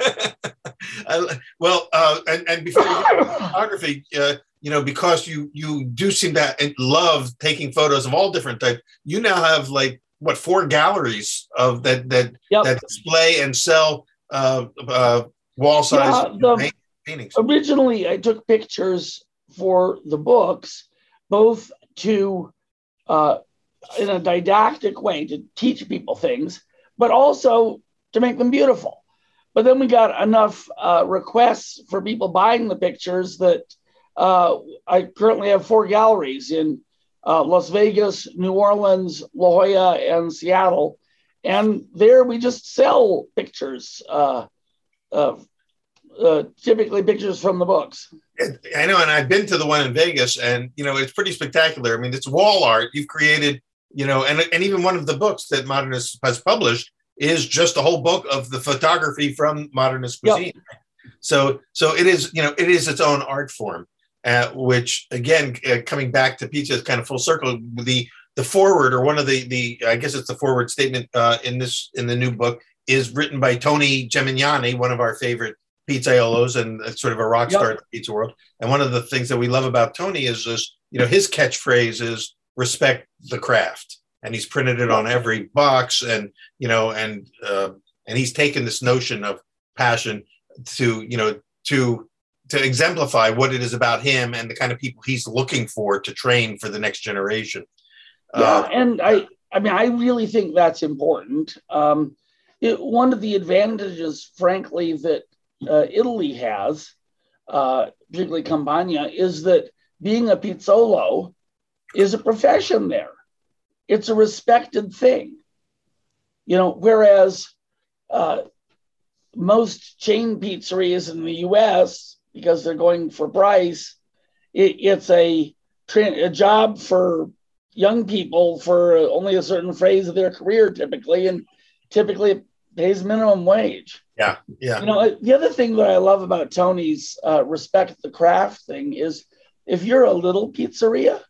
And before we get to photography, because you do seem to love taking photos of all different types, you now have 4 galleries of that display and sell wall size paintings. Originally, I took pictures for the books, both to in a didactic way to teach people things, but also to make them beautiful. But then we got enough requests for people buying the pictures that I currently have 4 galleries in Las Vegas, New Orleans, La Jolla, and Seattle. And there we just sell pictures, typically pictures from the books. I know, and I've been to the one in Vegas, and, it's pretty spectacular. I mean, it's wall art you've created, and even one of the books that Modernist has published is just a whole book of the photography from Modernist cuisine. Yep. So it is, it is its own art form. Which again, coming back to pizza is kind of full circle. The foreword, or one of the I guess it's the foreword statement in the new book, is written by Tony Gemignani, one of our favorite pizzaiolos and sort of a rock star in the pizza world. And one of the things that we love about Tony is this, his catchphrase is "respect the craft," and he's printed it on every box, and he's taken this notion of passion to exemplify what it is about him and the kind of people he's looking for to train for the next generation. And I really think that's important. One of the advantages, frankly, that Italy has, particularly Campania, is that being a pizzolo is a profession there. It's a respected thing. Whereas most chain pizzerias in the U.S., because they're going for price, it's a job for young people for only a certain phase of their career, typically, and typically it pays minimum wage. Yeah. The other thing that I love about Tony's respect the craft thing is, if you're a little pizzeria,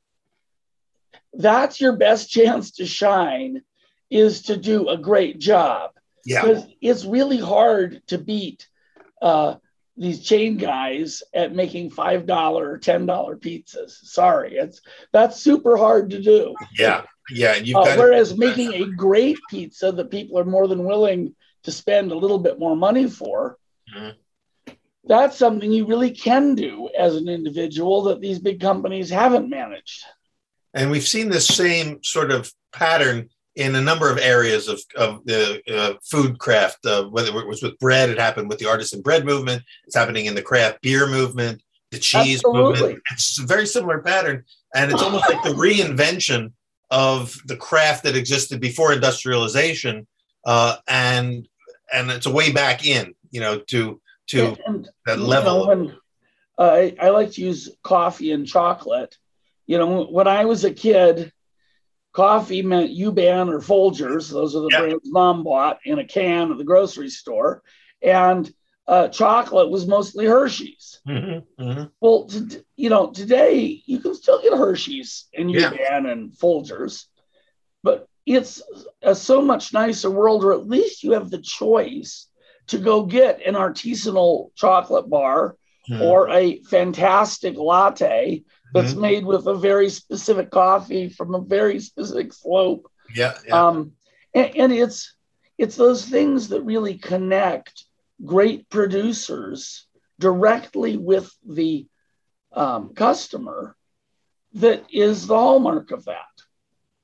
that's your best chance to shine, is to do a great job. Yeah, because it's really hard to beat these chain guys at making $5 or $10 pizzas. Sorry, that's super hard to do. Yeah. Whereas making a great pizza that people are more than willing to spend a little bit more money for, that's something you really can do as an individual that these big companies haven't managed. And we've seen this same sort of pattern in a number of areas of the food craft, whether it was with bread, it happened with the artisan bread movement. It's happening in the craft beer movement, the cheese movement. It's a very similar pattern. And it's almost like the reinvention of the craft that existed before industrialization. And it's a way back in, to that level. I like to use coffee and chocolate. When I was a kid, coffee meant Yuban or Folgers. Those are the brands Mom bought in a can at the grocery store. And chocolate was mostly Hershey's. Mm-hmm, mm-hmm. Well, today you can still get Hershey's and Yuban and Folgers, but it's a so much nicer world, or at least you have the choice to go get an artisanal chocolate bar or a fantastic latte that's made with a very specific coffee from a very specific slope. And it's those things that really connect great producers directly with the customer that is the hallmark of that.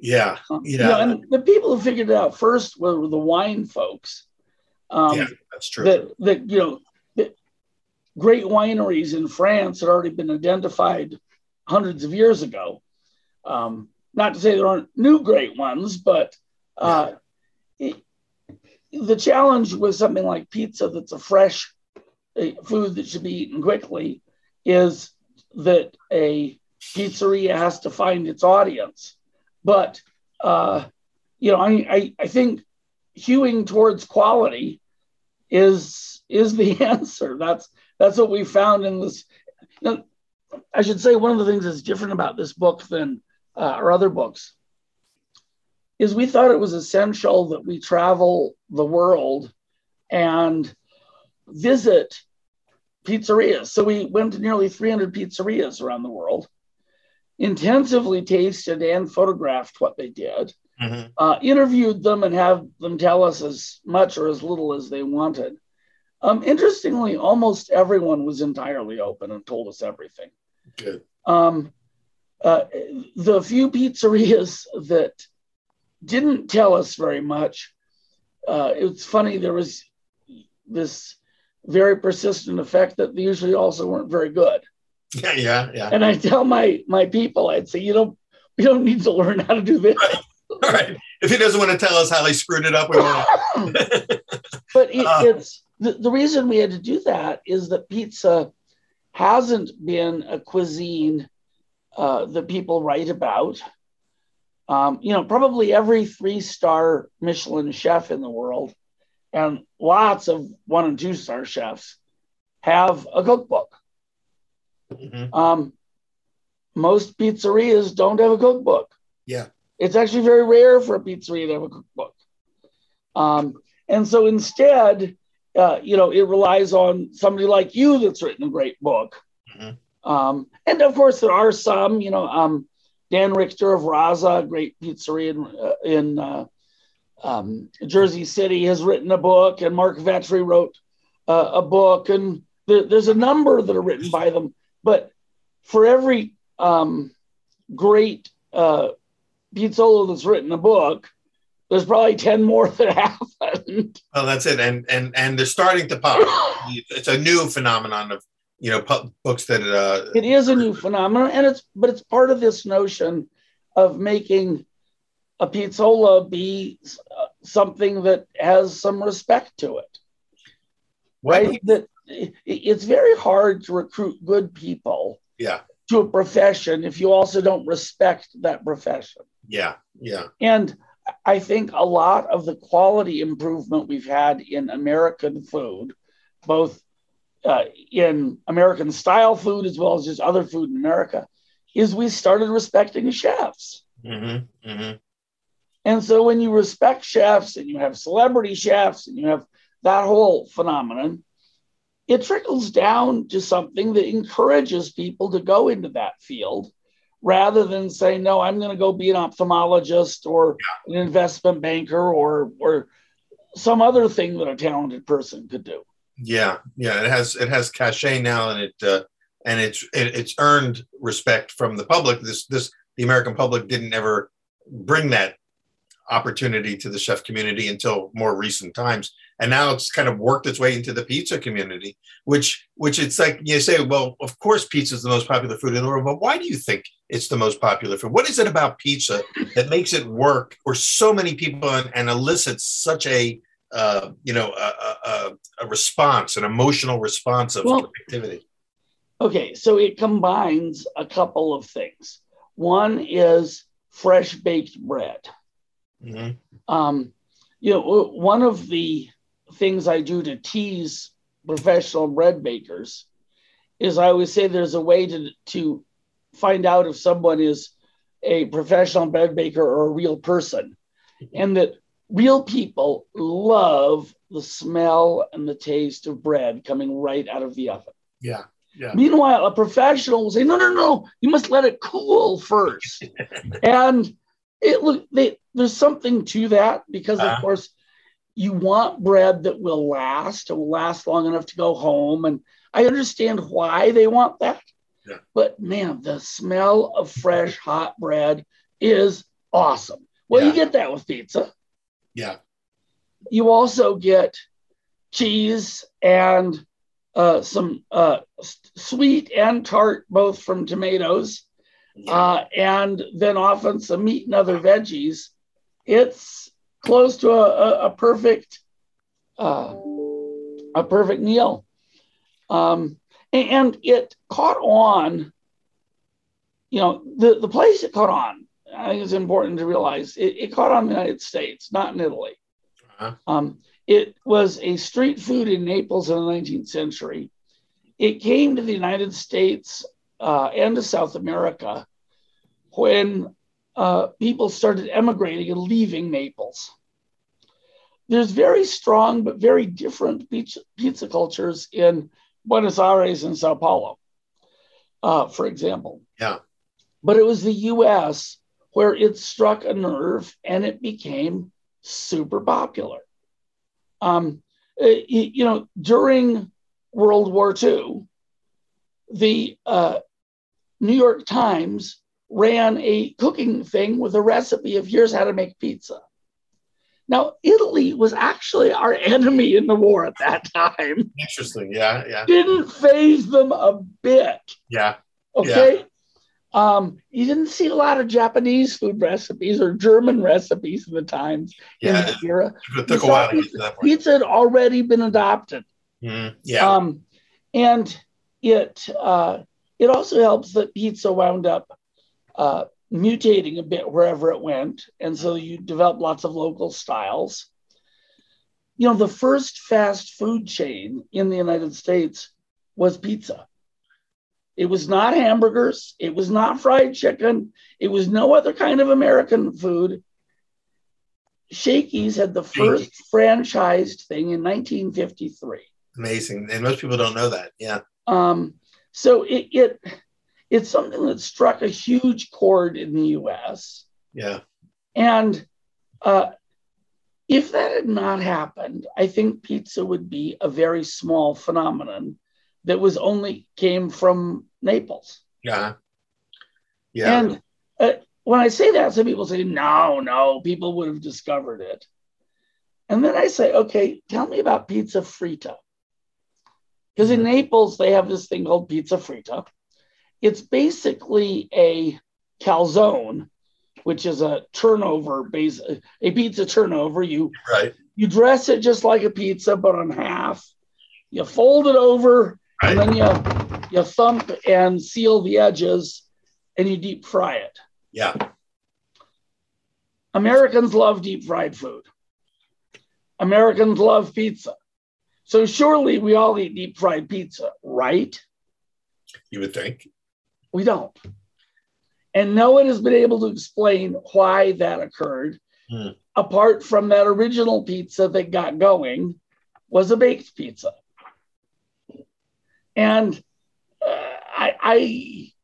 Yeah. You know, and the people who figured it out first were the wine folks. Yeah, that's true. That you know, that great wineries in France had already been identified hundreds of years ago. Not to say there aren't new great ones, but the challenge with something like pizza that's a fresh food that should be eaten quickly is that a pizzeria has to find its audience. But, you know, I think hewing towards quality is the answer. That's what we found in this. You know, I should say one of the things that's different about this book than our other books is we thought it was essential that we travel the world and visit pizzerias. So we went to nearly 300 pizzerias around the world, intensively tasted and photographed what they did, interviewed them and have them tell us as much or as little as they wanted. Interestingly, almost everyone was entirely open and told us everything. Good. The few pizzerias that didn't tell us very much, it's funny, there was this very persistent effect that they usually also weren't very good. Yeah. And I tell my people, I'd say, we don't need to learn how to do this. Right. If he doesn't want to tell us how he screwed it up, we won't. But it's the reason we had to do that is that pizza hasn't been a cuisine that people write about. You know, probably every 3-star Michelin chef in the world and lots of 1- and 2-star chefs have a cookbook. Most pizzerias don't have a cookbook. Yeah. It's actually very rare for a pizzeria to have a cookbook. And so instead, you know, it relies on somebody like you that's written a great book. And of course, there are some, you know, Dan Richter of Raza, a great pizzeria in Jersey City, has written a book, and Mark Vetri wrote a book, and there's a number that are written by them. But for every great pizzolo that's written a book, there's probably 10 more that haven't. Well, that's it, and they're starting to pop. It's a new phenomenon of, you know, books that it is a new phenomenon, and it's part of this notion of making a pizzola be something that has some respect to it. Right? That it's very hard to recruit good people to a profession if you also don't respect that profession. Yeah. And I think a lot of the quality improvement we've had in American food, both in American style food as well as just other food in America, is we started respecting chefs. And so when you respect chefs and you have celebrity chefs and you have that whole phenomenon, it trickles down to something that encourages people to go into that field rather than say, no, I'm going to go be an ophthalmologist or an investment banker or some other thing that a talented person could do. Yeah. It has cachet now, and it's earned respect from the public. The American public didn't ever bring that opportunity to the chef community until more recent times, and now it's kind of worked its way into the pizza community. Which it's like you say, well, of course, pizza is the most popular food in the world, but why do you think it's the most popular food? What is it about pizza that makes it work for so many people and elicits such a response, an emotional response of activity? Okay, so it combines a couple of things. One is fresh baked bread. You know, one of the things I do to tease professional bread bakers is I always say there's a way to find out if someone is a professional bread baker or a real person, and that real people love the smell and the taste of bread coming right out of the oven. Yeah. Meanwhile, a professional will say, no, you must let it cool first. And there's something to that because, of course, you want bread that will last long enough to go home. And I understand why they want that. Yeah. But man, the smell of fresh hot bread is awesome. Well, Yeah. you get that with pizza. Yeah. You also get cheese and some sweet and tart, both from tomatoes, and then often some meat and other veggies. It's close to a perfect meal. And it caught on, the place it caught on, I think it's important to realize, it caught on in the United States, not in Italy. Uh-huh. It was a street food in Naples in the 19th century. It came to the United States and to South America when people started emigrating and leaving Naples. There's very strong but very different pizza cultures in Buenos Aires and Sao Paulo, for example. Yeah. But it was the US where it struck a nerve and it became super popular. During World War II, the New York Times ran a cooking thing with a recipe of here's how to make pizza. Now, Italy was actually our enemy in the war at that time. Interesting. Yeah. Yeah. Didn't faze them a bit. Yeah. Okay. Yeah. You didn't see a lot of Japanese food recipes or German recipes in the Times in that era. It took a while to get to that point. Pizza had already been adopted. Mm-hmm. Yeah. And it also helps that pizza wound up mutating a bit wherever it went. And so you develop lots of local styles. The first fast food chain in the United States was pizza. It was not hamburgers. It was not fried chicken. It was no other kind of American food. Shakey's had the first franchised thing in 1953. Amazing. And most people don't know that. Yeah. So it's something that struck a huge chord in the US. Yeah. And if that had not happened, I think pizza would be a very small phenomenon that came from Naples. Yeah. Yeah. And when I say that, some people say, no, people would have discovered it. And then I say, okay, tell me about pizza fritta. Because in Naples, they have this thing called pizza fritta. It's basically a calzone, which is a pizza turnover. You dress it just like a pizza, but on half. You fold it over, and then you thump and seal the edges, and you deep fry it. Yeah. Americans love deep fried food. Americans love pizza. So surely we all eat deep fried pizza, right? You would think. We don't. And no one has been able to explain why that occurred, apart from that original pizza that got going was a baked pizza. And I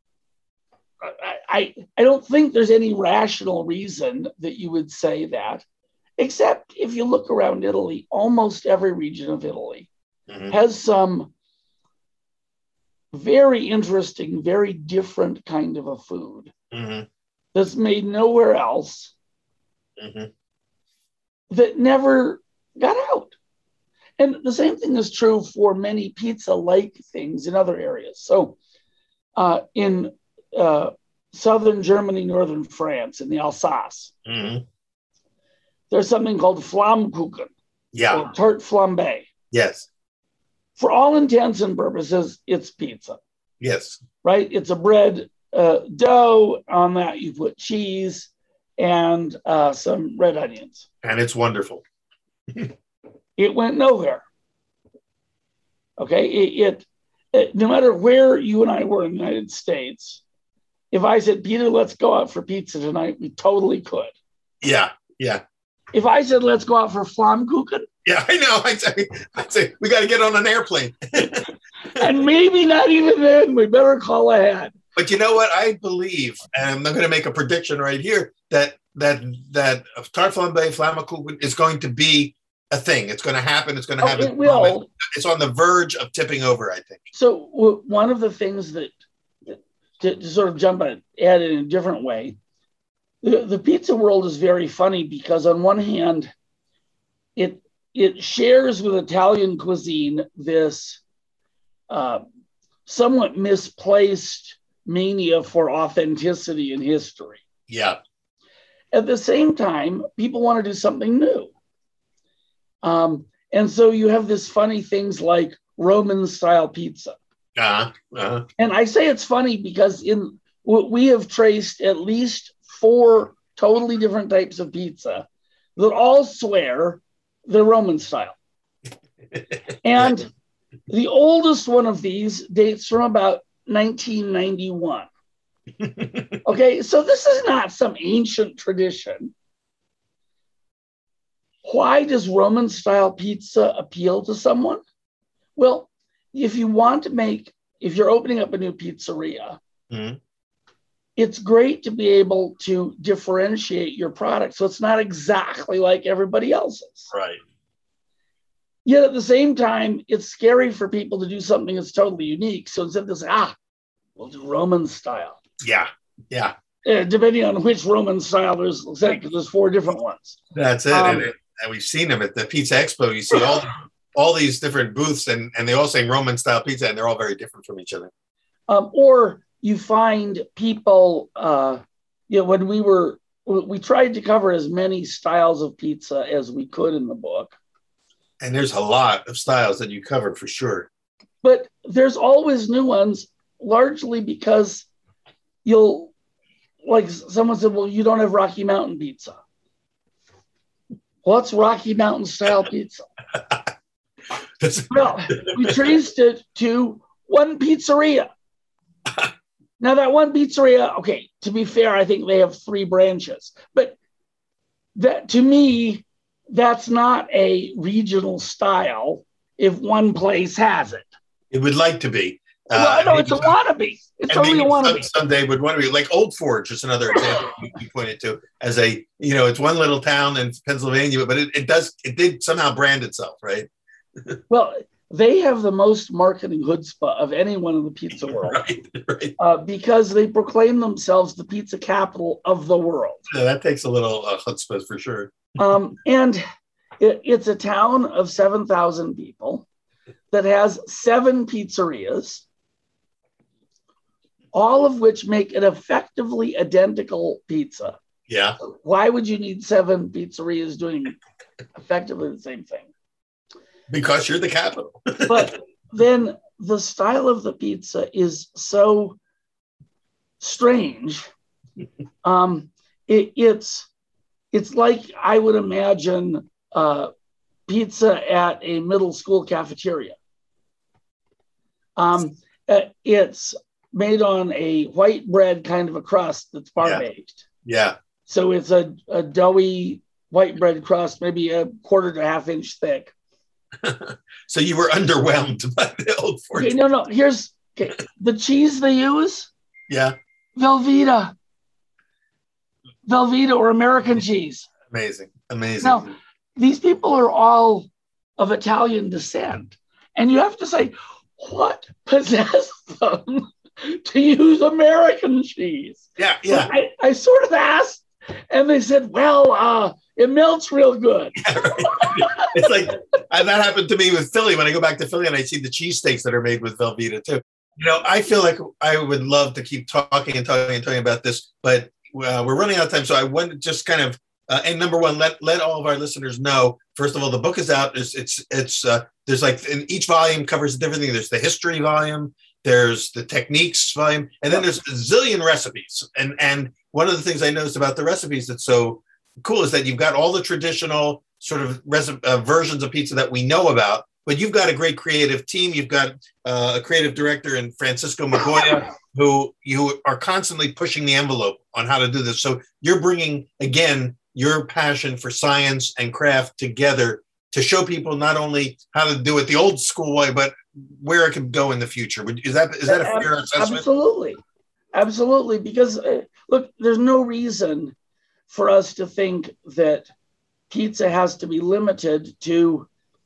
don't think there's any rational reason that you would say that, except if you look around Italy, almost every region of Italy has some very interesting, very different kind of a food that's made nowhere else that never got out. And the same thing is true for many pizza-like things in other areas. So in southern Germany, northern France, in the Alsace, there's something called Flammkuchen, or tart flambe. Yes. For all intents and purposes, it's pizza. Yes. Right? It's a bread dough. On that, you put cheese and some red onions. And it's wonderful. It went nowhere. Okay? It no matter where you and I were in the United States, if I said, Peter, let's go out for pizza tonight, we totally could. Yeah, yeah. If I said, let's go out for Flammkuchen. Yeah, I know. I'd say we got to get on an airplane. And maybe not even then. We better call ahead. But you know what? I believe, and I'm not going to make a prediction right here, that tart flambe, Flammkuchen is going to be a thing. It's going to happen. It's going to happen. It will. It's on the verge of tipping over, I think. So one of the things that to sort of jump at it in a different way, The pizza world is very funny because on one hand, it shares with Italian cuisine this somewhat misplaced mania for authenticity in history. Yeah. At the same time, people want to do something new. And so you have this funny things like Roman style pizza. And I say it's funny because we have traced at least 4 totally different types of pizza that all swear they're Roman style. And the oldest one of these dates from about 1991. Okay, so this is not some ancient tradition. Why does Roman style pizza appeal to someone? Well, if you're opening up a new pizzeria, it's great to be able to differentiate your product so it's not exactly like everybody else's. Right. Yet at the same time, it's scary for people to do something that's totally unique. So instead they say, we'll do Roman style. Yeah. Yeah. Depending on which Roman style there's 4 different ones. That's it. And we've seen them at the Pizza Expo. You see all these different booths and they all say Roman style pizza and they're all very different from each other. Or you find people, when we tried to cover as many styles of pizza as we could in the book. And there's a lot of styles that you covered for sure. But there's always new ones, largely because someone said, well, you don't have Rocky Mountain pizza. What's Rocky Mountain style pizza? Well, we traced it to one pizzeria. Now that one pizzeria, okay, to be fair, I think they have 3 branches, but that to me, that's not a regional style if one place has it. It would like to be. Well, no, it's a wannabe. It's totally a wannabe. Someday would want to be like Old Forge, just another example you pointed to as it's one little town in Pennsylvania, but it did somehow brand itself, right? Well, they have the most marketing chutzpah of anyone in the pizza world, right. Because they proclaim themselves the pizza capital of the world. Yeah, that takes a little chutzpah for sure. And it's a town of 7,000 people that has 7 pizzerias, all of which make an effectively identical pizza. Yeah. Why would you need 7 pizzerias doing effectively the same thing? Because you're the capital. But then the style of the pizza is so strange. It's like I would imagine pizza at a middle school cafeteria. It's made on a white bread kind of a crust that's bar baked. Yeah. So it's a doughy white bread crust, maybe a 1/4 to 1/2 inch thick. So you were underwhelmed by the Old Forge. Okay, no. Here's the cheese they use. Yeah. Velveeta or American cheese. Amazing. Now, these people are all of Italian descent. And you have to say, what possessed them to use American cheese? Yeah. I sort of asked, and they said, well, it melts real good. Yeah, right. It's like that happened to me with Philly when I go back to Philly and I see the cheesesteaks that are made with Velveeta too. I feel like I would love to keep talking about this, but we're running out of time. So I want to just kind of, and number one, let all of our listeners know, first of all, the book is out. It's there's in each volume covers a different thing. There's the history volume, there's the techniques volume, and then there's a zillion recipes. And one of the things I noticed about the recipes that's so cool is that you've got all the traditional sort of versions of pizza that we know about, but you've got a great creative team. You've got a creative director in Francisco Magoya, who you are constantly pushing the envelope on how to do this. So you're bringing, again, your passion for science and craft together to show people not only how to do it the old school way, but where it could go in the future. Is that a fair assessment? Absolutely. Because look, there's no reason for us to think that pizza has to be limited to,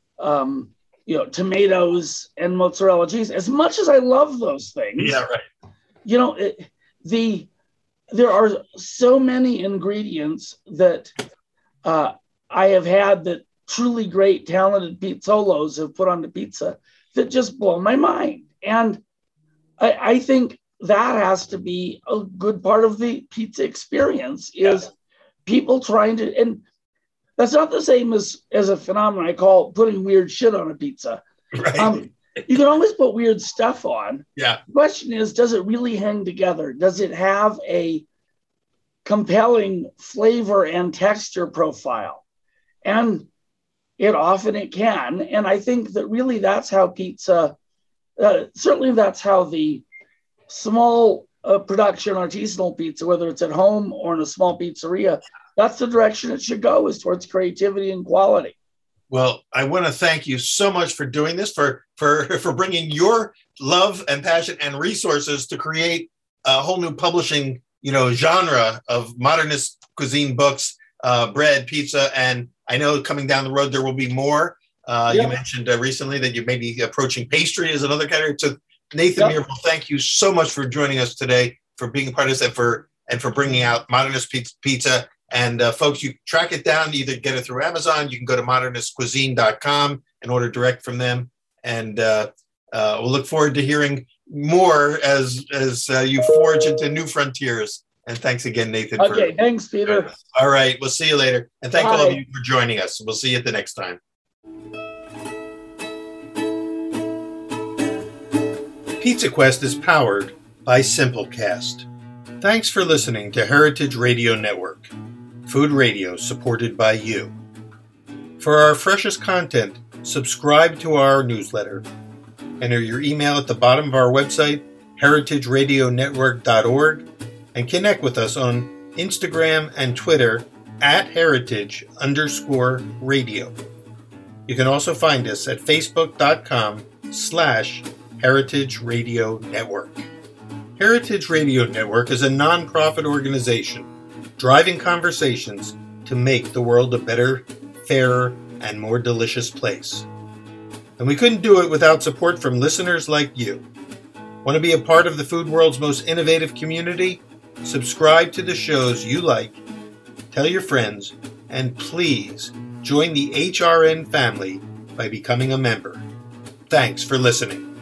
tomatoes and mozzarella cheese. As much as I love those things, yeah, right. there are so many ingredients that I have had that truly great, talented pizzolos have put on the pizza that just blow my mind. And I think that has to be a good part of the pizza experience is people trying to, and that's not the same as a phenomenon I call putting weird shit on a pizza. Right. You can always put weird stuff on. Yeah. The question is, does it really hang together? Does it have a compelling flavor and texture profile? And it can. And I think that really that's how pizza, certainly that's how the small production artisanal pizza, whether it's at home or in a small pizzeria, that's the direction it should go, is towards creativity and quality. Well, I want to thank you so much for doing this, for bringing your love and passion and resources to create a whole new publishing, genre of modernist cuisine books, bread, pizza, and I know coming down the road there will be more. You mentioned recently that you may be approaching pastry as another category. So Nathan Myhrvold, thank you so much for joining us today, for being a part of this, and for bringing out Modernist Pizza. And folks, you track it down, either get it through Amazon, you can go to modernistcuisine.com and order direct from them. And we'll look forward to hearing more as you forge into new frontiers. And thanks again, Nathan. Okay, thanks, Peter. All right, we'll see you later. And thank all of you for joining us. We'll see you at the next time. Pizza Quest is powered by Simplecast. Thanks for listening to Heritage Radio Network, food radio supported by you. For our freshest content, subscribe to our newsletter. Enter your email at the bottom of our website, heritageradionetwork.org, and connect with us on Instagram and Twitter at heritage_radio. You can also find us at facebook.com/Heritage Radio Network. Heritage Radio Network is a non-profit organization driving conversations to make the world a better, fairer, and more delicious place. And we couldn't do it without support from listeners like you. Want to be a part of the food world's most innovative community? Subscribe to the shows you like, tell your friends, and please join the HRN family by becoming a member. Thanks for listening.